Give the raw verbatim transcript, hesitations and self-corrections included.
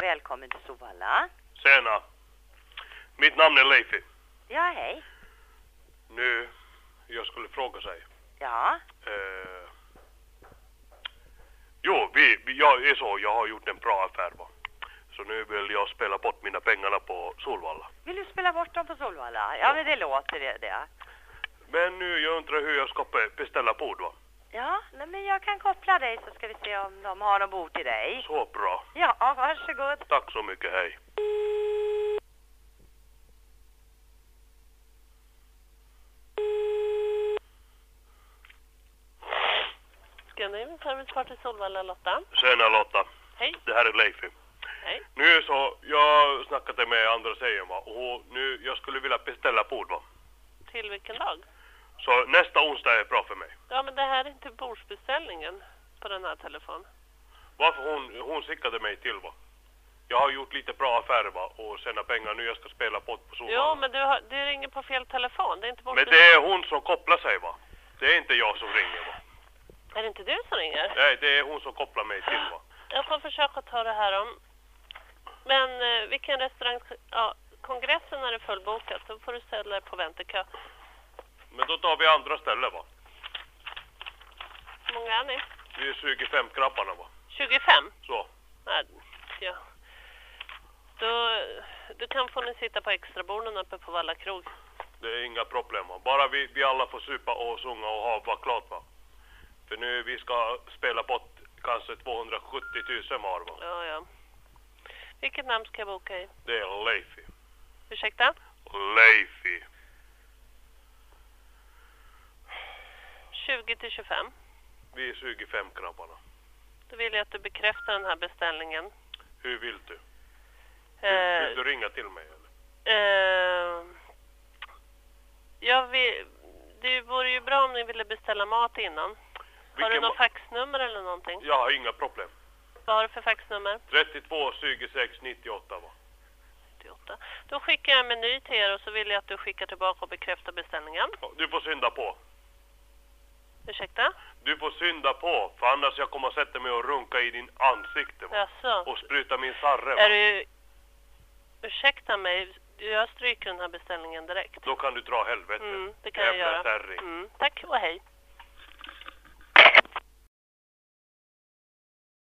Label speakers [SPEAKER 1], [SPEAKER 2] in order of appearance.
[SPEAKER 1] välkommen till Solvalla.
[SPEAKER 2] Tjena. Mitt namn är Leifi.
[SPEAKER 1] Ja, hej.
[SPEAKER 2] Nu, jag skulle fråga sig.
[SPEAKER 1] Ja.
[SPEAKER 2] Eh, jo, vi, vi, jag är så, jag har gjort en bra affär va. Så nu vill jag spela bort mina pengarna på Solvalla.
[SPEAKER 1] Vill du spela bort dem på Solvalla? Ja, men det låter det, det.
[SPEAKER 2] Men nu, jag undrar hur jag ska be- beställa bord va.
[SPEAKER 1] Ja, nej, men jag kan koppla dig så ska vi se om de har någon bord till dig.
[SPEAKER 2] Så bra.
[SPEAKER 1] Ja, varsågod.
[SPEAKER 2] Tack så mycket, hej.
[SPEAKER 3] Scandinavian Service Party Solvalla, Lotta.
[SPEAKER 2] Tjena Lotta.
[SPEAKER 3] Hej.
[SPEAKER 2] Det här är Leifi.
[SPEAKER 3] Hej.
[SPEAKER 2] Nu så, jag snackade med andra tjejen va. Och nu, jag skulle vilja beställa bord va.
[SPEAKER 3] Till vilken dag?
[SPEAKER 2] Så nästa onsdag är bra för mig.
[SPEAKER 3] Ja, men det här är inte bordsbeställningen på den här telefonen.
[SPEAKER 2] Varför hon, hon skickade mig till va. Jag har gjort lite bra affärer va. Och tjäna pengar nu jag ska spela bort på Solvalla.
[SPEAKER 3] Jo, men du, har, du ringer på fel telefon. Det är inte
[SPEAKER 2] Men
[SPEAKER 3] bordsbeställning.
[SPEAKER 2] det är hon som kopplar sig va. Det är inte jag som ringer va.
[SPEAKER 3] Är det inte du som ringer?
[SPEAKER 2] Nej, det är hon som kopplar mig till va.
[SPEAKER 3] Jag får försöka ta det här om. Men eh, vilken restaurang... Ja, kongressen är det fullbokat. Då får du ställa dig på väntekö.
[SPEAKER 2] Men då tar vi andra ställen va.
[SPEAKER 3] Hur många är ni?
[SPEAKER 2] Vi är tjugofem grabbarna va.
[SPEAKER 3] tjugofem?
[SPEAKER 2] Så.
[SPEAKER 3] Nej, ja. Då, du kan få ni sitta på extraborden uppe på Valla krog.
[SPEAKER 2] Det är inga problem va. Bara vi, vi alla får supa och sjunga och ha vad klart va. För nu vi ska spela bort kanske tvåhundrasjuttio tusen var va.
[SPEAKER 3] Ja, ja. Vilket namn ska jag boka i?
[SPEAKER 2] Det är Leifi.
[SPEAKER 3] Ursäkta?
[SPEAKER 2] Leifi.
[SPEAKER 3] tjugo till tjugofem.
[SPEAKER 2] Vi är tjugofem grabbarna.
[SPEAKER 3] Då vill jag att du bekräftar den här beställningen.
[SPEAKER 2] Hur vill du?
[SPEAKER 3] Eh,
[SPEAKER 2] Vill, vill du ringa till mig eller?
[SPEAKER 3] eh, jag vill, det vore ju bra om ni ville beställa mat innan. Har du
[SPEAKER 2] Vilken
[SPEAKER 3] något
[SPEAKER 2] ma-
[SPEAKER 3] faxnummer eller någonting?
[SPEAKER 2] Jag har inga problem.
[SPEAKER 3] Vad har du för faxnummer?
[SPEAKER 2] trettiotvå tjugosex nittioåtta va.
[SPEAKER 3] nittioåtta. Då skickar jag en meny till er och så vill jag att du skickar tillbaka och bekräftar beställningen.
[SPEAKER 2] Du får synda på.
[SPEAKER 3] Ursäkta?
[SPEAKER 2] Du får synda på, för annars jag kommer att sätta mig och runka i din ansikte va?
[SPEAKER 3] Jaså?
[SPEAKER 2] Och spruta min sarre va?
[SPEAKER 3] Är du... Ursäkta mig, jag stryker den här beställningen direkt.
[SPEAKER 2] Då kan du dra helvete.
[SPEAKER 3] Mm, det kan jag
[SPEAKER 2] Jävla
[SPEAKER 3] göra.
[SPEAKER 2] kärring.
[SPEAKER 3] Mm, tack och hej.